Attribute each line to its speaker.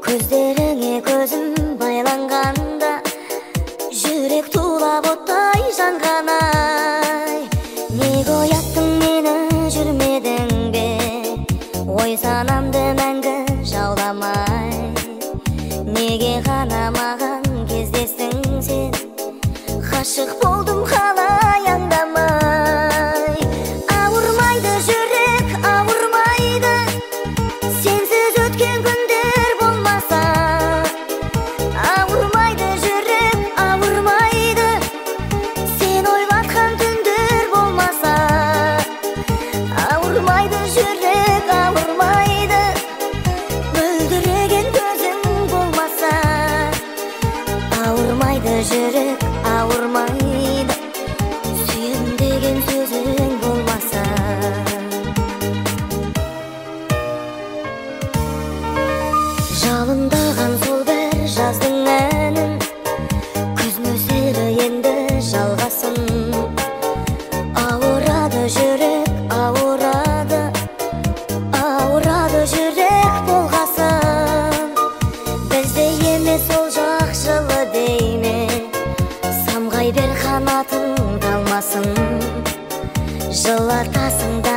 Speaker 1: көздеріңе көзім байланғанда жүрек тулап оттай жанған-ай. Неге ояттың мені, жүрмедің бе ой санамды мәңгі жауламай? Неге ғана маған кездестің сен, ғашық болдым қалай аңдамай? Ауырмайды жүрек, ауырмайды, сенсіз өткен күндер болмаса. Ауырмайды жүрек, ауырмайды, сен ойлатқан түндер болмаса. Ауырмайды жүрек, ауырмайды, мөлдіреген көзің болмаса. Ауырмайды жүрек, ауырмайды, сүйем деген сөзің болмаса. Жалындаған сол бір жаздың әнін, күз нөсері енді жалғасын. Ауырады жүрек, ауырады, ауырады жүрек болғасын. Бізде емес ол жақ жылы дейме, самғай бер қанатың талмасын. Жылатасың